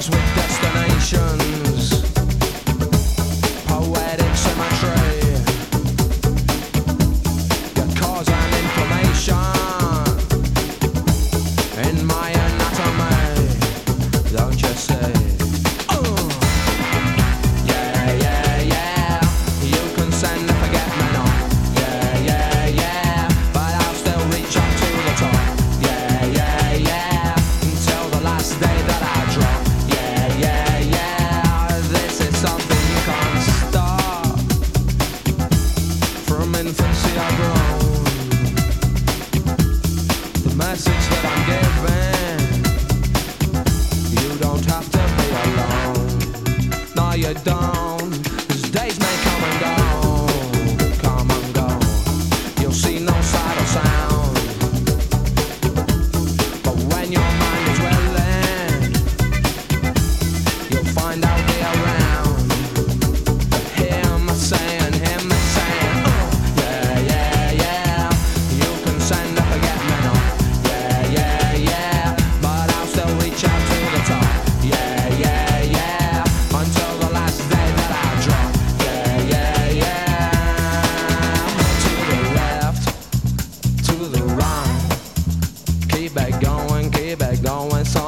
with destinations, poetic symmetry, got cause and inflammation in my anatomy, don't you see? Yeah, yeah, yeah, you can send a forget-me-not. Yeah, yeah, yeah, but I'll still reach up to the top. Yeah, yeah, yeah, until the last day that I drop. Yeah, yeah, yeah, this is something you can't stop. From infancy I've grown. The message that I'm giving, you don't have to be alone. No, you don't, 'cause days may come and go, come and go. You'll see no sight or sound, but when your mind is willing, you'll find out they around. Hear me saying, yeah, yeah, yeah, you can send a forget-me-not. Yeah, yeah, yeah, but I'll still reach out to the top. Yeah, yeah, yeah, until the last day that I drop. Yeah, yeah, yeah, to the left, to the right, keep it going, so